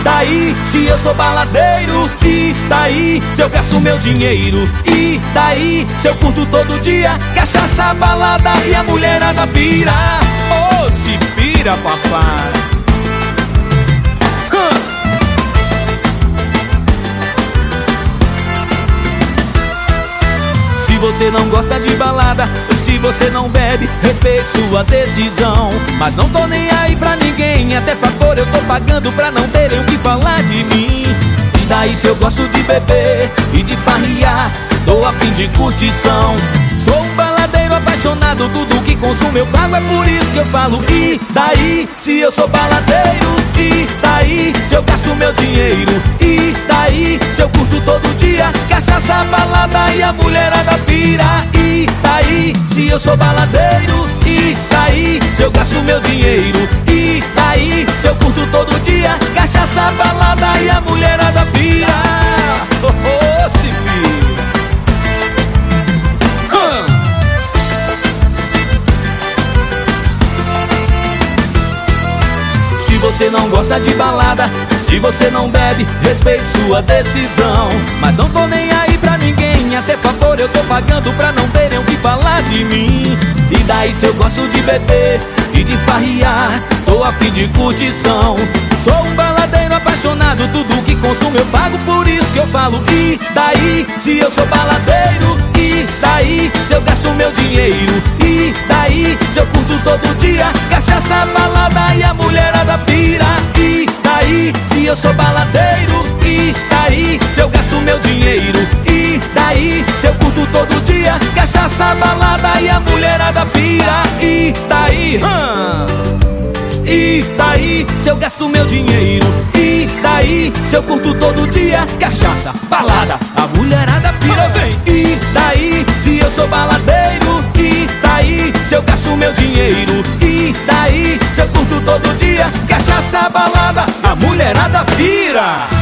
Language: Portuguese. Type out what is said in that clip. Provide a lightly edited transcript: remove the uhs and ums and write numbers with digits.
daí se eu sou baladeiro? E daí se eu gasto meu dinheiro? E daí se eu curto todo dia cachaça, balada e a mulherada pira? Oh, se pira, papai. Se você não gosta de balada, se você não bebe, respeite sua decisão. Mas não tô nem aí pra ninguém, até favor eu tô pagando pra não terem o que falar de mim. E daí se eu gosto de beber e de farriar, tô a fim de curtição. Sou um baladeiro apaixonado, tudo que consumo eu pago, é por isso que eu falo. E daí se eu sou baladeiro? E daí se eu gasto meu dinheiro? E daí se eu curto todo dia cachaça, balada e a mulherada pira? E daí se eu sou baladeiro? E daí se eu gasto meu dinheiro? E daí se eu curto todo dia cachaça, balada e a mulherada pira? Oh, oh, se pira. Se você não gosta de balada, se você não bebe, respeite sua decisão. Mas não tô nem aí pra ninguém, até favor eu tô pagando pra não terem o que falar de mim. E daí se eu gosto de beber e de farriar, tô a fim de curtição. Sou um baladeiro apaixonado, tudo que consumo eu pago, por isso que eu falo. E daí se eu sou baladeiro? E daí se eu gasto meu dinheiro? E daí se eu curto todo dia cachaça, balada e a mulherada pira? E daí se eu sou baladeiro? E daí se eu gasto meu dinheiro? E daí se eu curto todo dia cachaça, balada e a mulherada pira? E daí, e daí se eu gasto meu dinheiro? E daí se eu curto todo dia cachaça, balada, a mulherada pira? Vem! E daí se eu sou baladeiro? E daí se eu gasto meu dinheiro? E daí se eu curto todo dia cachaça, balada, a mulherada pira?